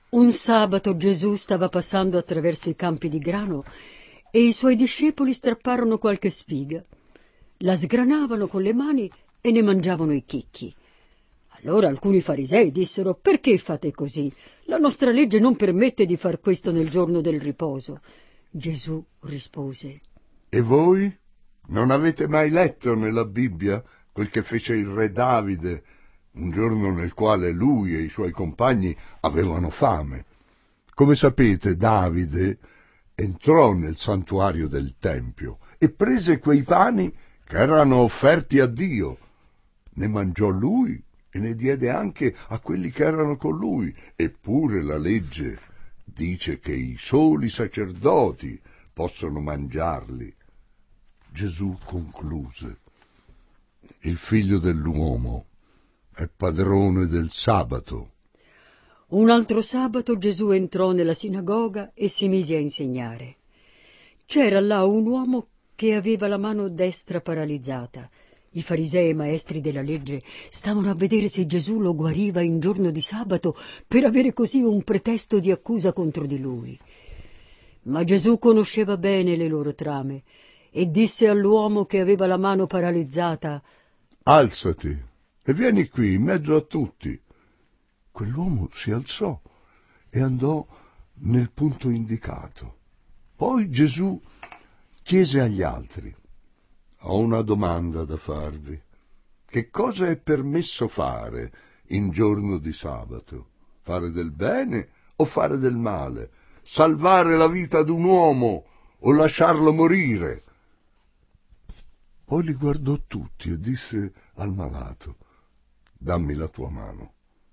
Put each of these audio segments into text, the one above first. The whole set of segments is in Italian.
Un sabato Gesù stava passando attraverso i campi di grano e i suoi discepoli strapparono qualche spiga, la sgranavano con le mani e ne mangiavano i chicchi. Allora alcuni farisei dissero: «Perché fate così? La nostra legge non permette di far questo nel giorno del riposo». Gesù rispose: «E voi? Non avete mai letto nella Bibbia quel che fece il re Davide un giorno nel quale lui e i suoi compagni avevano fame? Come sapete, Davide entrò nel santuario del Tempio e prese quei pani che erano offerti a Dio. Ne mangiò lui e ne diede anche a quelli che erano con lui. Eppure la legge dice che i soli sacerdoti possono mangiarli». Gesù concluse: «Il figlio dell'uomo è padrone del sabato». Un altro sabato Gesù entrò nella sinagoga e si mise a insegnare. C'era là un uomo che aveva la mano destra paralizzata. I farisei e maestri della legge stavano a vedere se Gesù lo guariva in giorno di sabato per avere così un pretesto di accusa contro di lui. Ma Gesù conosceva bene le loro trame e disse all'uomo che aveva la mano paralizzata: «Alzati e vieni qui in mezzo a tutti». Quell'uomo si alzò e andò nel punto indicato. Poi Gesù chiese agli altri: «Ho una domanda da farvi. Che cosa è permesso fare in giorno di sabato? Fare del bene o fare del male? Salvare la vita d'un uomo o lasciarlo morire?» Poi li guardò tutti e disse al malato: «Dammi la tua mano».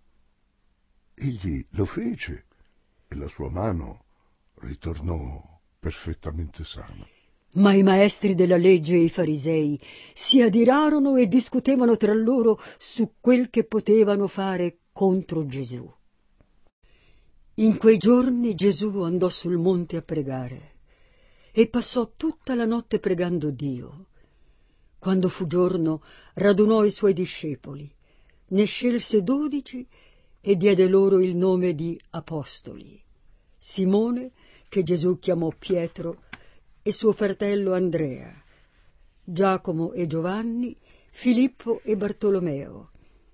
Egli lo fece e la sua mano ritornò perfettamente sana. Ma i maestri della legge e i farisei si adirarono e discutevano tra loro su quel che potevano fare contro Gesù. In quei giorni Gesù andò sul monte a pregare e passò tutta la notte pregando Dio. Quando fu giorno, radunò i suoi discepoli, ne scelse 12 e diede loro il nome di apostoli: Simone, che Gesù chiamò Pietro, e suo fratello Andrea, Giacomo e Giovanni, Filippo e Bartolomeo,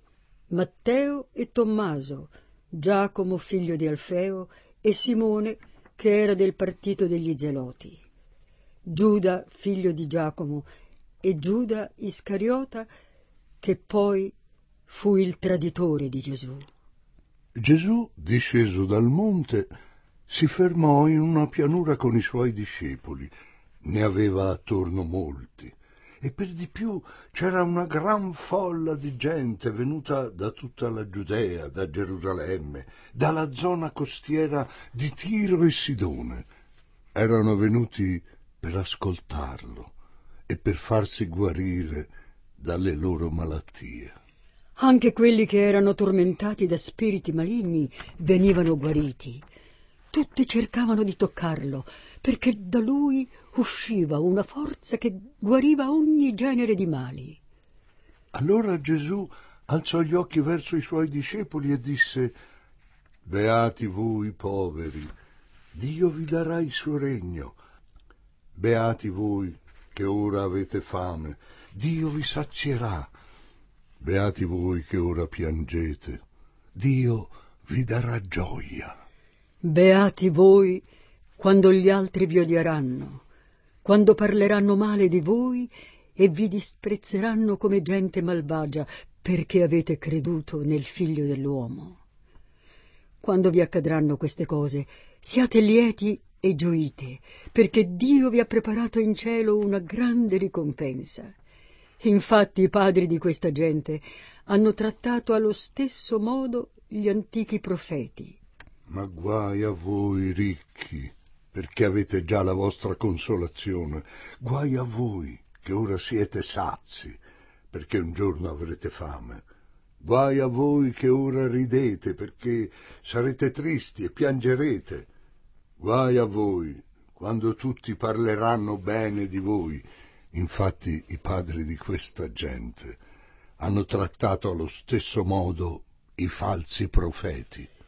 Matteo e Tommaso, Giacomo figlio di Alfeo e Simone, che era del partito degli Zeloti, Giuda figlio di Giacomo e Giuda Iscariota, che poi fu il traditore di Gesù. Gesù, disceso dal monte, si fermò in una pianura con i suoi discepoli. Ne aveva attorno molti, e per di più c'era una gran folla di gente venuta da tutta la Giudea, da Gerusalemme, dalla zona costiera di Tiro e Sidone. Erano venuti per ascoltarlo e per farsi guarire dalle loro malattie. Anche quelli che erano tormentati da spiriti maligni venivano guariti. Tutti cercavano di toccarlo, perché da lui usciva una forza che guariva ogni genere di mali. Allora Gesù alzò gli occhi verso i suoi discepoli e disse: «Beati voi poveri, Dio vi darà il suo regno. Beati voi che ora avete fame, Dio vi sazierà. Beati voi che ora piangete, Dio vi darà gioia. Beati voi quando gli altri vi odieranno, quando parleranno male di voi e vi disprezzeranno come gente malvagia, perché avete creduto nel Figlio dell'uomo. Quando vi accadranno queste cose, siate lieti e gioite, perché Dio vi ha preparato in cielo una grande ricompensa. Infatti i padri di questa gente hanno trattato allo stesso modo gli antichi profeti. Ma guai a voi ricchi, perché avete già la vostra consolazione. Guai a voi che ora siete sazi, perché un giorno avrete fame. Guai a voi che ora ridete, perché sarete tristi e piangerete. Guai a voi quando tutti parleranno bene di voi. Infatti i padri di questa gente hanno trattato allo stesso modo i falsi profeti.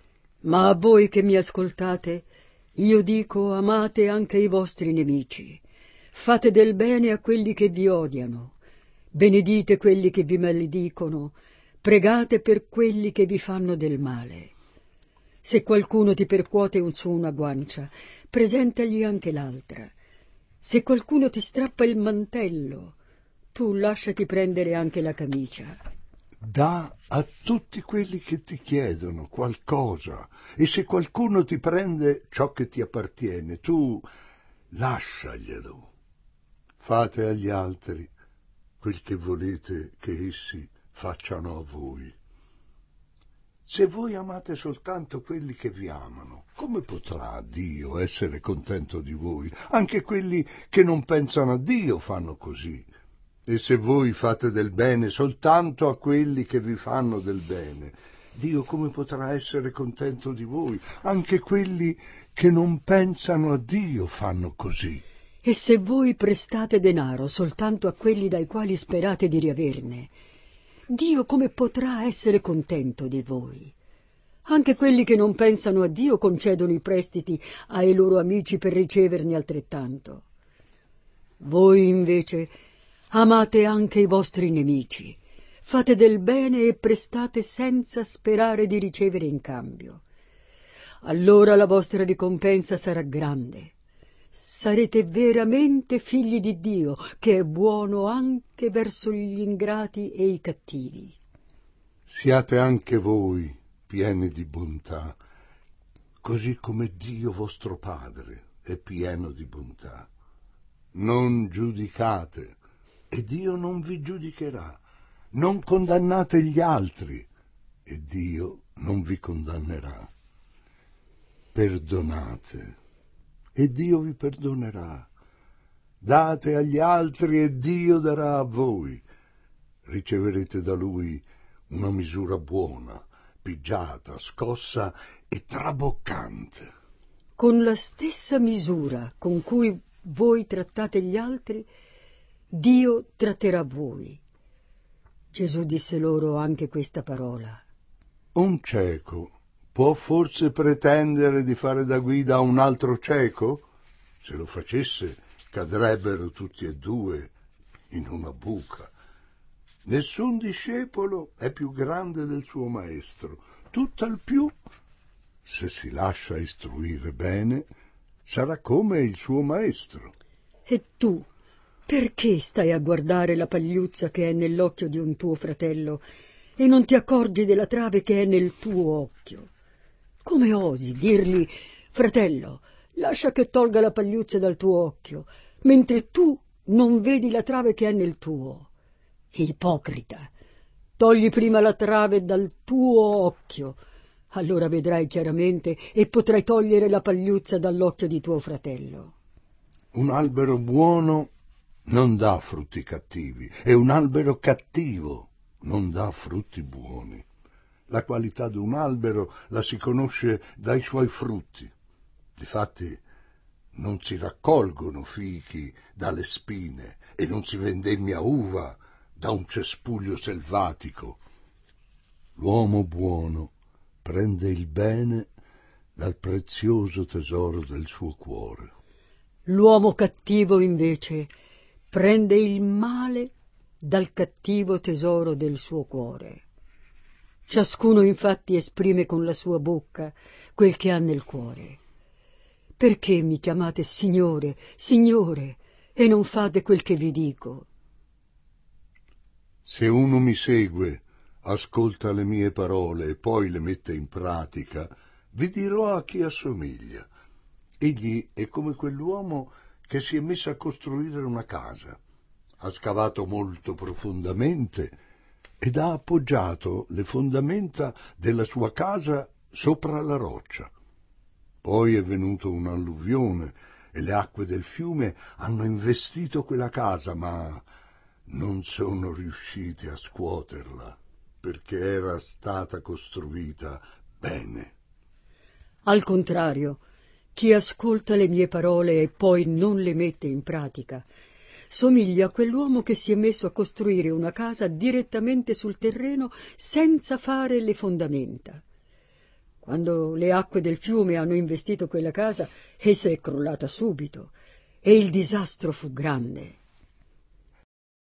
Ma a voi che mi ascoltate, io dico: amate anche i vostri nemici, fate del bene a quelli che vi odiano, benedite quelli che vi maledicono, pregate per quelli che vi fanno del male. Se qualcuno ti percuote su una guancia, presentagli anche l'altra. Se qualcuno ti strappa il mantello, tu lasciati prendere anche la camicia. Dà a tutti quelli che ti chiedono qualcosa, e se qualcuno ti prende ciò che ti appartiene, tu lasciaglielo. Fate agli altri quel che volete che essi facciano a voi. Se voi amate soltanto quelli che vi amano, come potrà Dio essere contento di voi? Anche quelli che non pensano a Dio fanno così. E se voi fate del bene soltanto a quelli che vi fanno del bene, Dio come potrà essere contento di voi? Anche quelli che non pensano a Dio fanno così. E se voi prestate denaro soltanto a quelli dai quali sperate di riaverne, Dio come potrà essere contento di voi? Anche quelli che non pensano a Dio concedono i prestiti ai loro amici per riceverne altrettanto. Voi invece amate anche i vostri nemici, fate del bene e prestate senza sperare di ricevere in cambio. Allora la vostra ricompensa sarà grande. Sarete veramente figli di Dio, che è buono anche verso gli ingrati e i cattivi. Siate anche voi pieni di bontà, così come Dio vostro Padre è pieno di bontà. Non giudicate, e Dio non vi giudicherà. Non condannate gli altri, e Dio non vi condannerà. Perdonate, e Dio vi perdonerà. Date agli altri, e Dio darà a voi. Riceverete da Lui una misura buona, pigiata, scossa e traboccante. Con la stessa misura con cui voi trattate gli altri, Dio tratterà voi. Gesù disse loro anche questa parola: Un cieco può forse pretendere di fare da guida a un altro cieco? Se lo facesse, cadrebbero tutti e due in una buca. Nessun discepolo è più grande del suo maestro, tutt'al più, se si lascia istruire bene, sarà come il suo maestro. E tu, perché stai a guardare la pagliuzza che è nell'occhio di un tuo fratello e non ti accorgi della trave che è nel tuo occhio? Come osi dirgli: fratello, lascia che tolga la pagliuzza dal tuo occhio, mentre tu non vedi la trave che è nel tuo? Ipocrita, togli prima la trave dal tuo occhio, allora vedrai chiaramente e potrai togliere la pagliuzza dall'occhio di tuo fratello. Un albero buono non dà frutti cattivi, e un albero cattivo non dà frutti buoni. La qualità di un albero la si conosce dai suoi frutti. Difatti non si raccolgono fichi dalle spine e non si vendemmia uva da un cespuglio selvatico. L'uomo buono prende il bene dal prezioso tesoro del suo cuore. L'uomo cattivo, invece, prende il male dal cattivo tesoro del suo cuore. Ciascuno infatti esprime con la sua bocca quel che ha nel cuore. Perché mi chiamate Signore, Signore, e non fate quel che vi dico? Se uno mi segue, ascolta le mie parole e poi le mette in pratica, vi dirò a chi assomiglia. Egli è come quell'uomo che si è messo a costruire una casa. Ha scavato molto profondamente ed ha appoggiato le fondamenta della sua casa sopra la roccia. Poi è venuto un'alluvione e le acque del fiume hanno investito quella casa, ma non sono riusciti a scuoterla, perché era stata costruita bene. Al contrario, chi ascolta le mie parole e poi non le mette in pratica somiglia a quell'uomo che si è messo a costruire una casa direttamente sul terreno senza fare le fondamenta. Quando le acque del fiume hanno investito quella casa, essa è crollata subito e il disastro fu grande.